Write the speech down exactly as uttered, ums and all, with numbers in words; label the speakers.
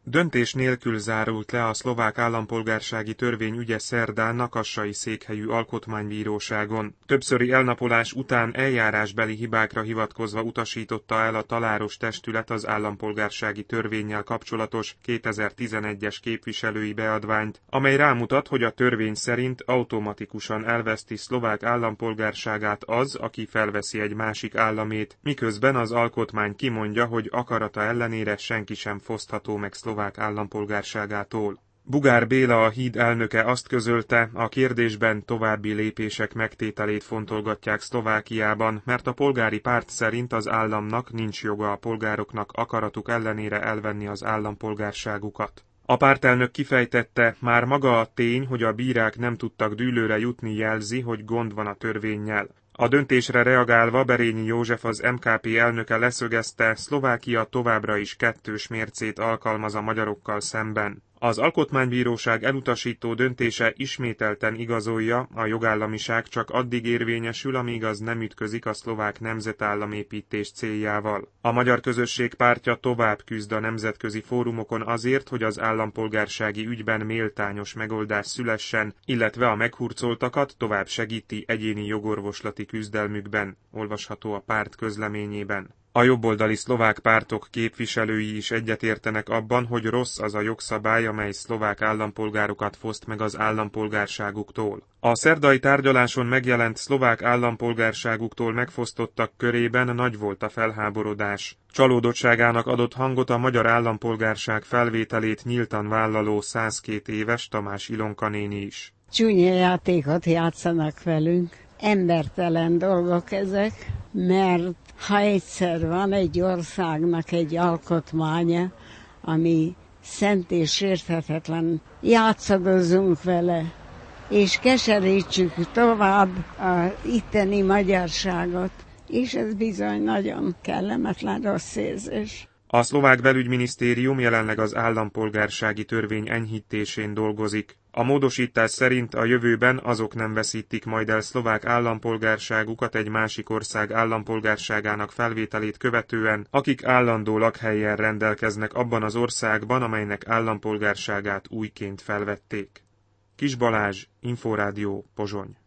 Speaker 1: Döntés nélkül zárult le a szlovák állampolgársági törvény ügye szerdán a kassai székhelyű alkotmánybíróságon. Többszöri elnapolás után eljárásbeli hibákra hivatkozva utasította el a taláros testület az állampolgársági törvénnyel kapcsolatos kétezer-tizenegyes képviselői beadványt, amely rámutat, hogy a törvény szerint automatikusan elveszti szlovák állampolgárságát az, aki felveszi egy másik államét, miközben az alkotmány kimondja, hogy akarata ellenére senki sem fosztható meg szlovák állampolgárságától. Bugár Béla, a Híd elnöke azt közölte, a kérdésben további lépések megtételét fontolgatják Szlovákiában, mert a polgári párt szerint az államnak nincs joga a polgároknak akaratuk ellenére elvenni az állampolgárságukat. A pártelnök kifejtette, már maga a tény, hogy a bírák nem tudtak dűlőre jutni, jelzi, hogy gond van a törvénnyel. A döntésre reagálva Berényi József, az em ká pé elnöke leszögezte, Szlovákia továbbra is kettős mércét alkalmaz a magyarokkal szemben. Az alkotmánybíróság elutasító döntése ismételten igazolja, a jogállamiság csak addig érvényesül, amíg az nem ütközik a szlovák nemzetállamépítés céljával. A magyar közösség pártja tovább küzd a nemzetközi fórumokon azért, hogy az állampolgársági ügyben méltányos megoldás szülessen, illetve a meghurcoltakat tovább segíti egyéni jogorvoslati küzdelmükben, olvasható a párt közleményében. A jobboldali szlovák pártok képviselői is egyetértenek abban, hogy rossz az a jogszabály, amely szlovák állampolgárokat foszt meg az állampolgárságuktól. A szerdai tárgyaláson megjelent szlovák állampolgárságuktól megfosztottak körében nagy volt a felháborodás. Csalódottságának adott hangot a magyar állampolgárság felvételét nyíltan vállaló százkét éves Tamás Ilonka néni is.
Speaker 2: Csúnya játékot játszanak velünk, embertelen dolgok ezek, mert ha egyszer van egy országnak egy alkotmánya, ami szent és sérthetetlen, játszadozunk vele, és keserítsük tovább az itteni magyarságot, és ez bizony nagyon kellemetlen rossz érzés.
Speaker 1: A szlovák belügyminisztérium jelenleg az állampolgársági törvény enyhítésén dolgozik. A módosítás szerint a jövőben azok nem veszítik majd el szlovák állampolgárságukat egy másik ország állampolgárságának felvételét követően, akik állandó lakhellyel rendelkeznek abban az országban, amelynek állampolgárságát újként felvették. Kis Balázs, Inforádió, Pozsony.